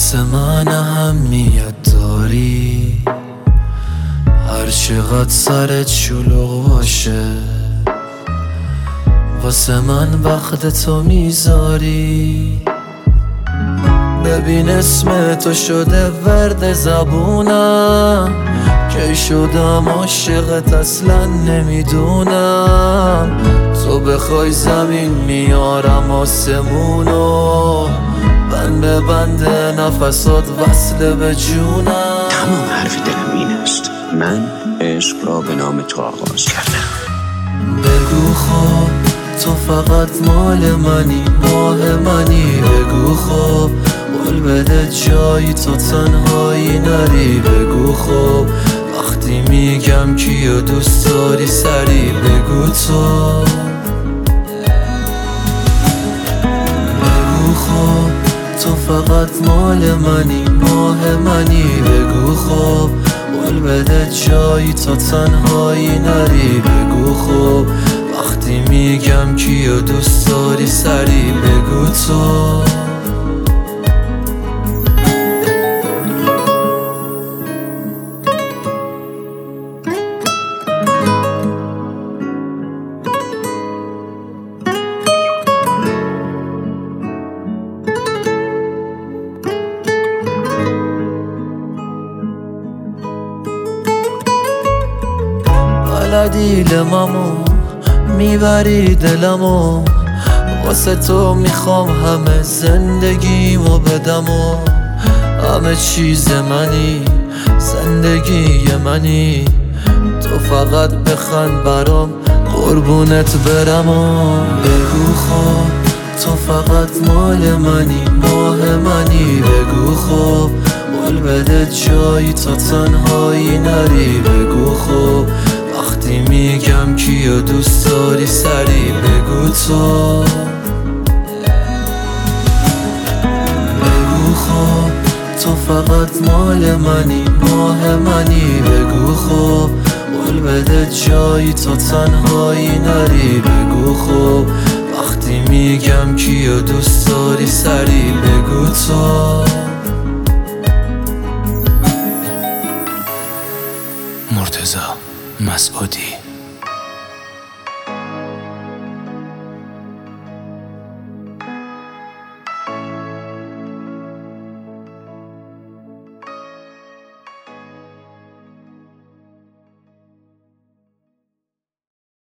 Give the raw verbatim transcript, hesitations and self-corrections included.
واسه من اهمیت داری، هر چقدر سرت شلوغ باشه واسه من وقت تو میذاری. ببین اسم تو شده ورد زبونم، کی شدم عاشقت اصلا نمیدونم. تو بخوای زمین میارم آسمونو، بند به بند نفسات وصله به جونم. تمام حرف دلم این است، من عشق را به نام تو آغاز کردم. بگو خب تو فقط مال منی، ماه منی. بگو خب قول بده جایی تو تنهایی نری. بگو خب وقتی میگم کیو دوست داری سری بگو تو. بگو خب تو فقط مال منی، ماه منی. بگو خب قول بده جایی تو تنهایی نری. بگو خب وقتی میگم کیو دوست داری سری بگو تو. بلدی لممو میبری دلمو، واسه تو میخوام همه زندگیمو بدم و همه چیز منی، زندگی منی. تو فقط بخند برام قربونت برم و بگو خب تو فقط مال منی، ماه منی. بگو خب قول بده جایی تو تنهایی نری. بگو خب وقتی میگم کیو دوست داری سری بگو تو. بگو خب تو فقط مال منی، ماه منی. بگو خب قول بده جایی تو تنهایی نری. بگو خب وقتی میگم کیو دوست داری سری بگو تو. مرتضی مسعودی.